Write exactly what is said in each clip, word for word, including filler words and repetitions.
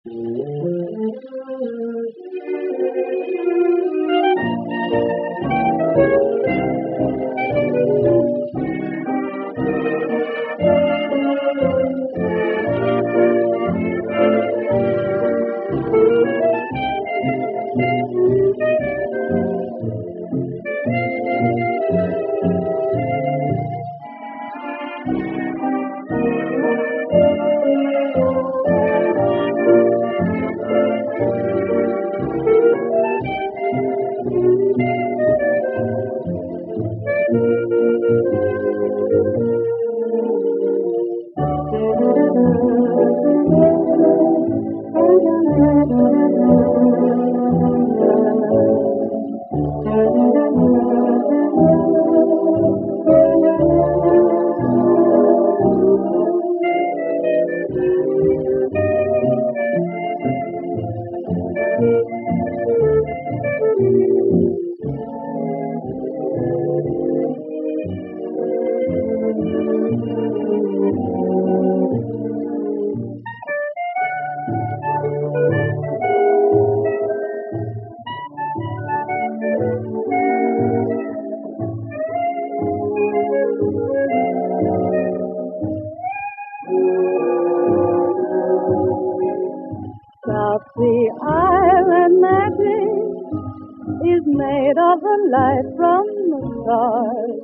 South Sea Island magic is made of the light from the stars,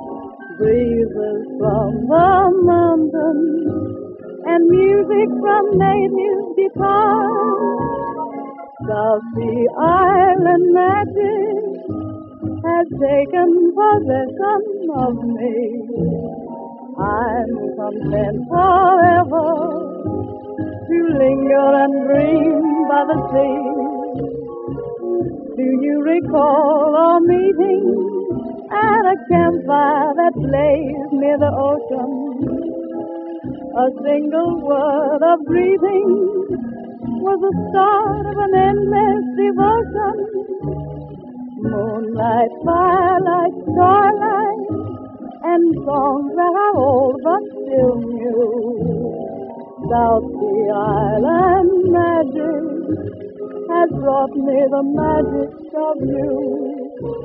breezes from the mountains, and music from native guitars. South Sea Island magic has taken possession of me. I'm content forever to linger and dream by the sea. Do you recall our meeting at a campfire that blazed near the ocean? A single word of greeting was the start of an endless devotion. Moonlight, firelight, starlight, and songs that are old but still new. South Sea Island magic has brought me the magic of you.